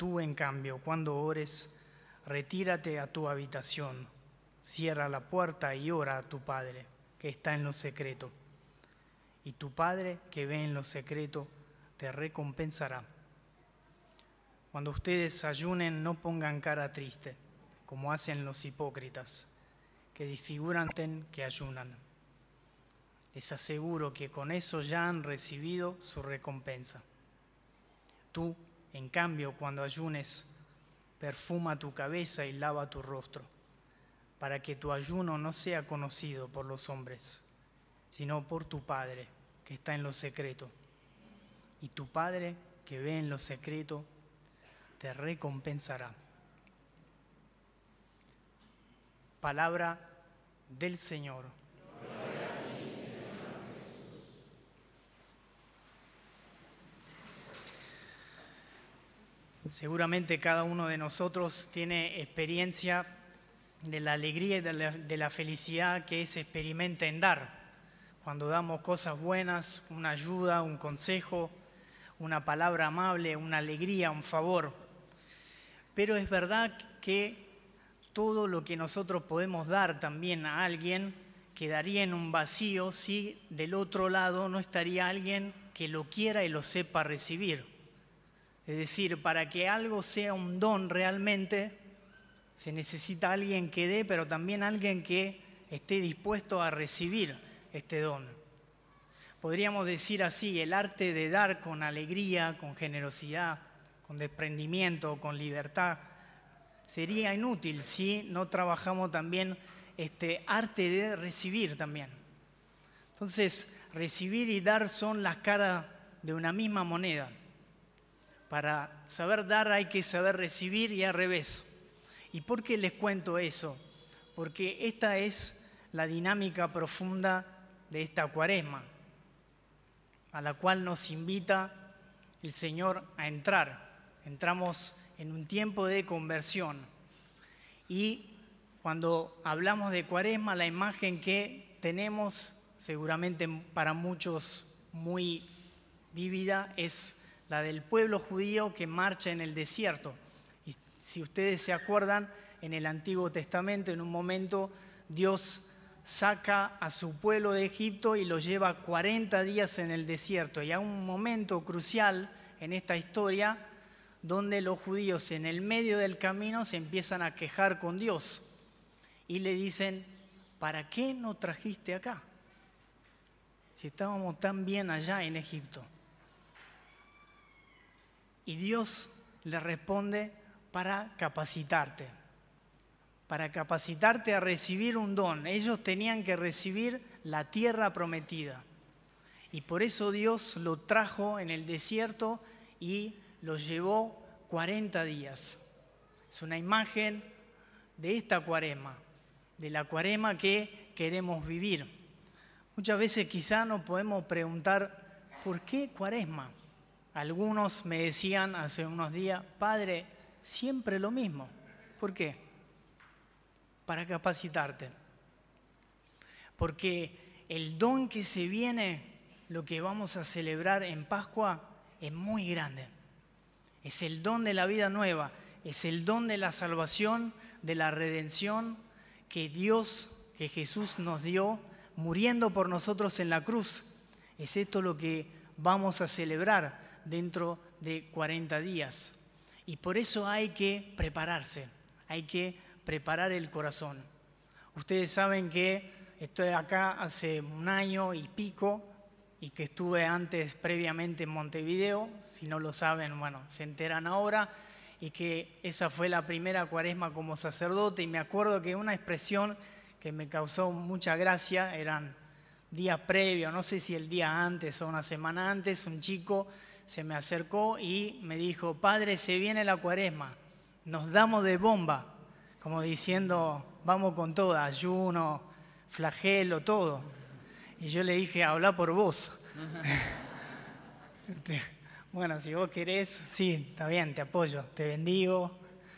tú, en cambio, cuando ores, retírate a tu habitación, cierra la puerta y ora a tu Padre, que está en lo secreto. Y tu Padre, que ve en lo secreto, te recompensará. Cuando ustedes ayunen, no pongan cara triste, como hacen los hipócritas, que disfiguran que ayunan. Les aseguro que con eso ya han recibido su recompensa. Tú, en cambio, cuando ayunes, perfuma tu cabeza y lava tu rostro, para que tu ayuno no sea conocido por los hombres, sino por tu Padre, que está en lo secreto. Y tu Padre, que ve en lo secreto, te recompensará. Palabra del Señor. Seguramente cada uno de nosotros tiene experiencia de la alegría y de la felicidad que se experimenta en dar. Cuando damos cosas buenas, una ayuda, un consejo, una palabra amable, una alegría, un favor. Pero es verdad que todo lo que nosotros podemos dar también a alguien quedaría en un vacío si del otro lado no estaría alguien que lo quiera y lo sepa recibir. Es decir, para que algo sea un don realmente, se necesita alguien que dé, pero también alguien que esté dispuesto a recibir este don. Podríamos decir así, el arte de dar con alegría, con generosidad, con desprendimiento, con libertad, sería inútil si no trabajamos también este arte de recibir también. Entonces, recibir y dar son las caras de una misma moneda. Para saber dar hay que saber recibir y al revés. ¿Y por qué les cuento eso? Porque esta es la dinámica profunda de esta Cuaresma, a la cual nos invita el Señor a entrar. Entramos en un tiempo de conversión. Y cuando hablamos de Cuaresma, la imagen que tenemos, seguramente para muchos muy vívida, es la del pueblo judío que marcha en el desierto. Y si ustedes se acuerdan, en el Antiguo Testamento, en un momento, Dios saca a su pueblo de Egipto y lo lleva 40 días en el desierto. Y hay un momento crucial en esta historia donde los judíos en el medio del camino se empiezan a quejar con Dios y le dicen: ¿para qué nos trajiste acá? Si estábamos tan bien allá en Egipto. Y Dios le responde: para capacitarte a recibir un don. Ellos tenían que recibir la tierra prometida. Y por eso Dios lo trajo en el desierto y lo llevó 40 días. Es una imagen de esta Cuaresma, de la Cuaresma que queremos vivir. Muchas veces quizá nos podemos preguntar: ¿por qué Cuaresma? Algunos me decían hace unos días: Padre, siempre lo mismo. ¿Por qué? Para capacitarte. Porque el don que se viene, lo que vamos a celebrar en Pascua, es muy grande. Es el don de la vida nueva, es el don de la salvación, de la redención que Jesús nos dio muriendo por nosotros en la cruz. Es esto lo que vamos a celebrar dentro de 40 días. Y por eso hay que prepararse, hay que preparar el corazón. Ustedes saben que estoy acá hace un año y pico y que estuve antes previamente en Montevideo. Si no lo saben, bueno, se enteran ahora. Y que esa fue la primera Cuaresma como sacerdote. Y me acuerdo que una expresión que me causó mucha gracia, eran días previos, no sé si el día antes o una semana antes, un chico se me acercó y me dijo: Padre, se viene la Cuaresma, nos damos de bomba, como diciendo, vamos con todo, ayuno, flagelo, todo. Y yo le dije: habla por vos. Bueno, si vos querés, sí, está bien, te apoyo, te bendigo.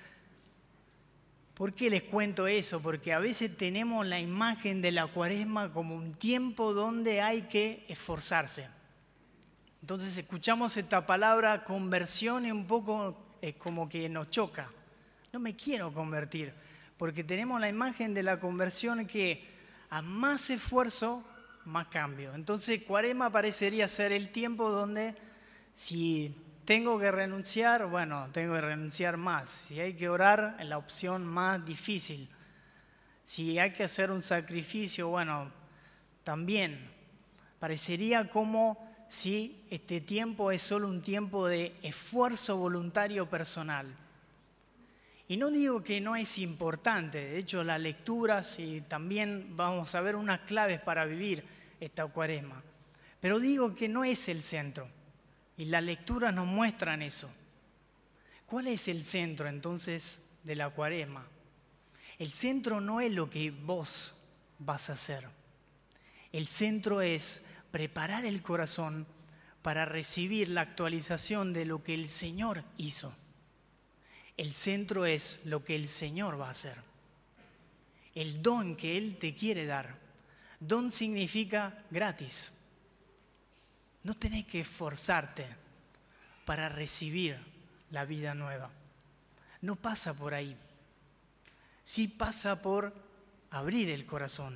¿Por qué les cuento eso? Porque a veces tenemos la imagen de la Cuaresma como un tiempo donde hay que esforzarse. Entonces escuchamos esta palabra conversión y un poco es como que nos choca. No me quiero convertir, porque tenemos la imagen de la conversión que a más esfuerzo, más cambio. Entonces Cuaresma parecería ser el tiempo donde si tengo que renunciar, bueno, tengo que renunciar más. Si hay que orar, es la opción más difícil. Si hay que hacer un sacrificio, bueno, también. Parecería como si este tiempo es solo un tiempo de esfuerzo voluntario personal. Y no digo que no es importante, de hecho las lecturas y también vamos a ver unas claves para vivir esta Cuaresma. Pero digo que no es el centro y las lecturas nos muestran eso. ¿Cuál es el centro entonces de la Cuaresma? El centro no es lo que vos vas a hacer. El centro es preparar el corazón para recibir la actualización de lo que el Señor hizo. El centro es lo que el Señor va a hacer. El don que Él te quiere dar. Don significa gratis. No tenés que esforzarte para recibir la vida nueva. No pasa por ahí. Sí pasa por abrir el corazón,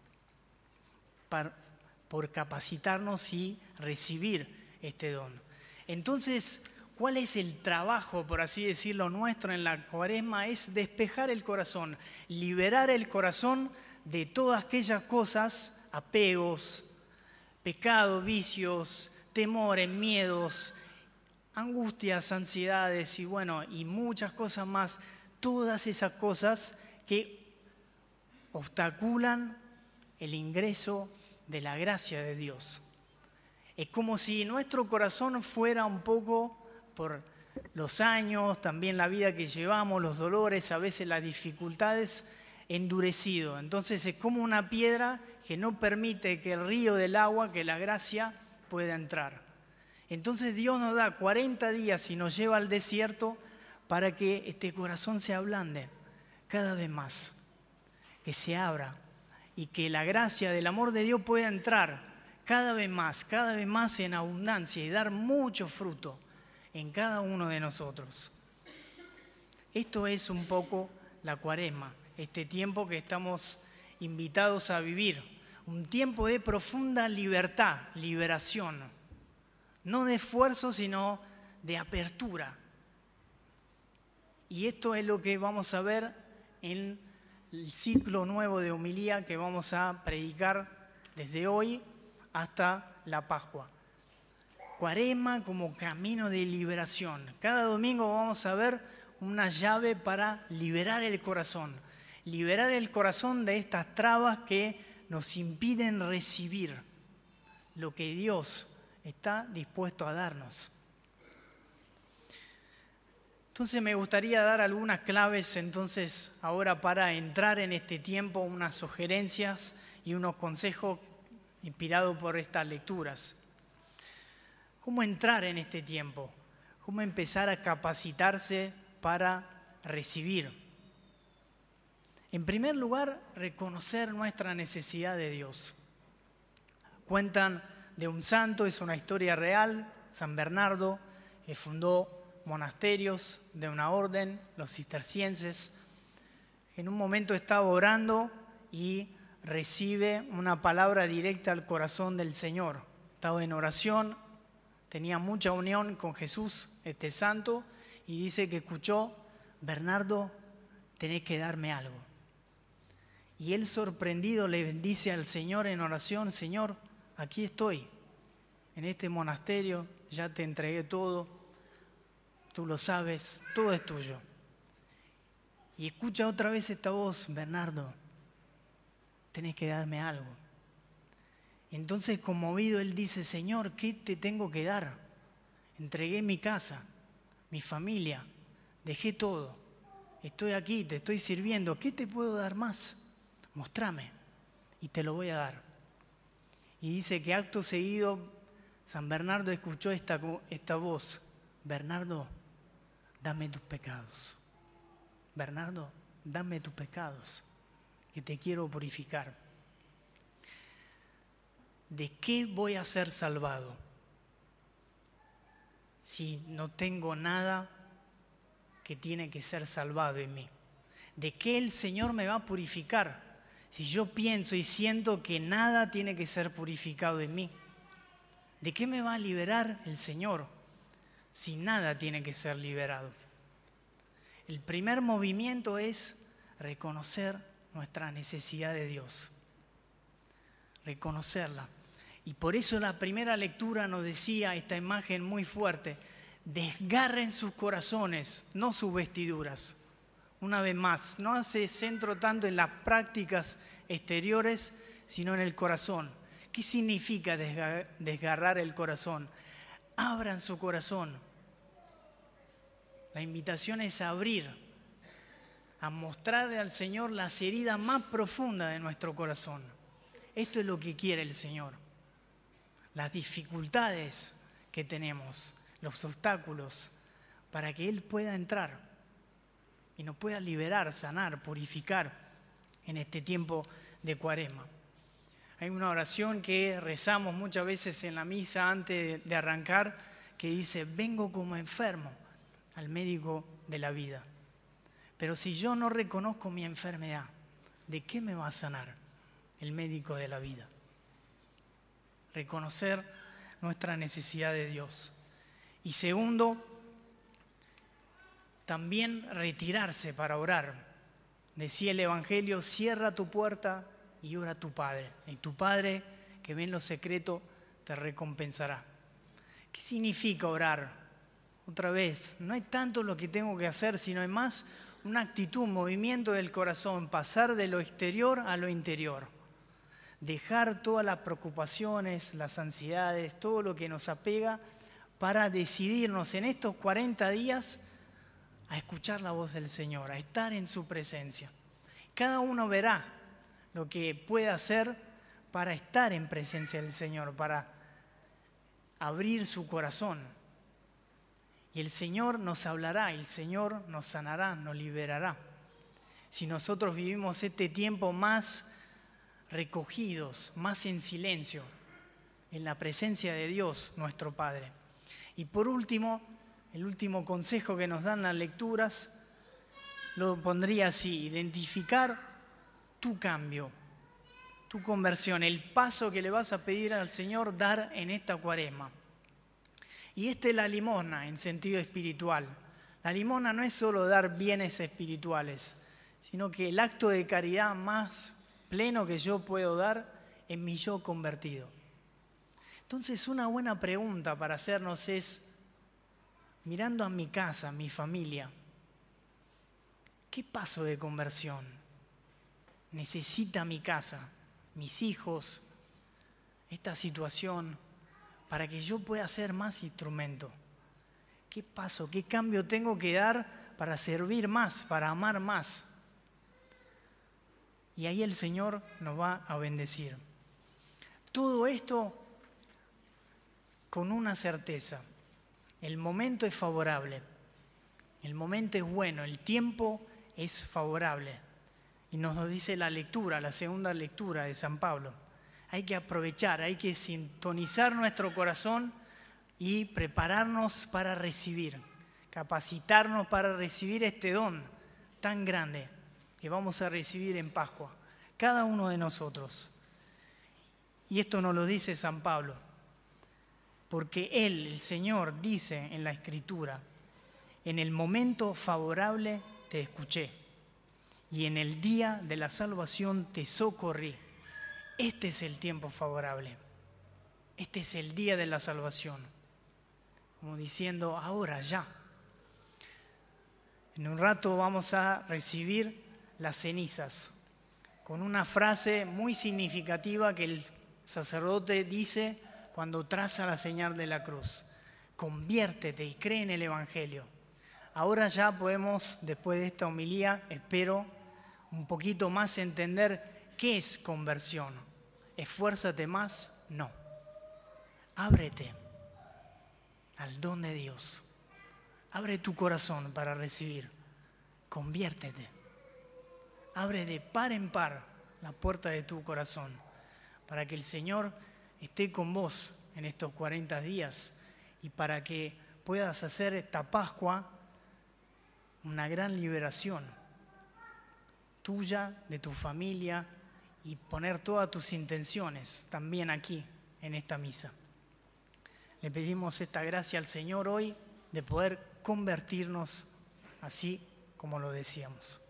por capacitarnos y recibir este don. Entonces, ¿cuál es el trabajo, por así decirlo, nuestro en la Cuaresma? Es despejar el corazón, liberar el corazón de todas aquellas cosas, apegos, pecados, vicios, temores, miedos, angustias, ansiedades y bueno, y muchas cosas más. Todas esas cosas que obstaculan el ingreso de la gracia de Dios. Es como si nuestro corazón fuera un poco, por los años, también la vida que llevamos, los dolores, a veces las dificultades, endurecido. Entonces es como una piedra que no permite que el río del agua, que la gracia, pueda entrar. Entonces Dios nos da 40 días y nos lleva al desierto para que este corazón se ablande cada vez más, que se abra y que la gracia del amor de Dios pueda entrar cada vez más en abundancia y dar mucho fruto en cada uno de nosotros. Esto es un poco la Cuaresma, este tiempo que estamos invitados a vivir, un tiempo de profunda libertad, liberación, no de esfuerzo, sino de apertura. Y esto es lo que vamos a ver en el ciclo nuevo de homilía que vamos a predicar desde hoy hasta la Pascua. Cuaresma como camino de liberación. Cada domingo vamos a ver una llave para liberar el corazón de estas trabas que nos impiden recibir lo que Dios está dispuesto a darnos. Entonces me gustaría dar algunas claves entonces ahora para entrar en este tiempo, unas sugerencias y unos consejos inspirados por estas lecturas. ¿Cómo entrar en este tiempo? ¿Cómo empezar a capacitarse para recibir? En primer lugar, reconocer nuestra necesidad de Dios. Cuentan de un santo, es una historia real, San Bernardo, que fundó monasterios de una orden, los cistercienses. En un momento estaba orando y recibe una palabra directa al corazón del Señor. Estaba en oración, tenía mucha unión con Jesús, este santo, y dice que escuchó: Bernardo, tenés que darme algo. Y él, sorprendido, le bendice al Señor en oración: Señor, aquí estoy, en este monasterio, ya te entregué todo. Tú lo sabes, todo es tuyo. Y escucha otra vez esta voz: Bernardo, tenés que darme algo. Entonces, conmovido, él dice: Señor, ¿qué te tengo que dar? Entregué mi casa, mi familia, dejé todo. Estoy aquí, te estoy sirviendo. ¿Qué te puedo dar más? Mostrame y te lo voy a dar. Y dice que acto seguido San Bernardo escuchó esta voz: Bernardo, dame tus pecados. Bernardo, dame tus pecados, que te quiero purificar. ¿De qué voy a ser salvado si no tengo nada que tiene que ser salvado en mí? ¿De qué el Señor me va a purificar si yo pienso y siento que nada tiene que ser purificado en mí? ¿De qué me va a liberar el Señor si nada tiene que ser liberado? El primer movimiento es reconocer nuestra necesidad de Dios, reconocerla. Y por eso la primera lectura nos decía esta imagen muy fuerte: desgarren sus corazones, no sus vestiduras. Una vez más, no hace centro tanto en las prácticas exteriores, sino en el corazón. ¿Qué significa desgarrar el corazón? Abran su corazón. La invitación es a abrir, a mostrarle al Señor las heridas más profundas de nuestro corazón. Esto es lo que quiere el Señor. Las dificultades que tenemos, los obstáculos, para que Él pueda entrar y nos pueda liberar, sanar, purificar en este tiempo de Cuaresma. Hay una oración que rezamos muchas veces en la misa antes de arrancar, que dice: vengo como enfermo al médico de la vida. Pero si yo no reconozco mi enfermedad, ¿de qué me va a sanar el médico de la vida? Reconocer nuestra necesidad de Dios. Y segundo, también retirarse para orar. Decía el Evangelio: cierra tu puerta y ora a tu Padre. Y tu Padre, que ve en lo secreto, te recompensará. ¿Qué significa orar? Otra vez, no hay tanto lo que tengo que hacer, sino es más una actitud, un movimiento del corazón, pasar de lo exterior a lo interior. Dejar todas las preocupaciones, las ansiedades, todo lo que nos apega, para decidirnos en estos 40 días a escuchar la voz del Señor, a estar en su presencia. Cada uno verá lo que puede hacer para estar en presencia del Señor, para abrir su corazón. Y el Señor nos hablará, el Señor nos sanará, nos liberará. Si nosotros vivimos este tiempo más recogidos, más en silencio, en la presencia de Dios, nuestro Padre. Y por último, el último consejo que nos dan las lecturas, lo pondría así: identificar tu cambio, tu conversión, el paso que le vas a pedir al Señor dar en esta Cuaresma. Y esta es la limosna en sentido espiritual. La limosna no es solo dar bienes espirituales, sino que el acto de caridad más pleno que yo puedo dar en mi yo convertido. Entonces, una buena pregunta para hacernos es, mirando a mi casa, a mi familia, ¿qué paso de conversión necesita mi casa, mis hijos, esta situación, para que yo pueda ser más instrumento? ¿Qué paso, qué cambio tengo que dar para servir más, para amar más? Y ahí el Señor nos va a bendecir. Todo esto con una certeza: el momento es favorable, el momento es bueno, el tiempo es favorable. Y nos lo dice la lectura, la segunda lectura de San Pablo. Hay que aprovechar, hay que sintonizar nuestro corazón y prepararnos para recibir, capacitarnos para recibir este don tan grande que vamos a recibir en Pascua, cada uno de nosotros. Y esto nos lo dice San Pablo, porque Él, el Señor, dice en la Escritura: en el momento favorable te escuché, y en el día de la salvación te socorrí. Este es el tiempo favorable, este es el día de la salvación, como diciendo: ahora ya. En un rato vamos a recibir las cenizas, con una frase muy significativa que el sacerdote dice cuando traza la señal de la cruz: conviértete y cree en el Evangelio. Ahora ya podemos, después de esta homilía, espero un poquito más entender qué es conversión. ¿Esfuérzate más? No. Ábrete al don de Dios. Abre tu corazón para recibir. Conviértete. Abre de par en par la puerta de tu corazón para que el Señor esté con vos en estos 40 días y para que puedas hacer esta Pascua una gran liberación tuya, de tu familia, y poner todas tus intenciones también aquí, en esta misa. Le pedimos esta gracia al Señor hoy de poder convertirnos así como lo decíamos.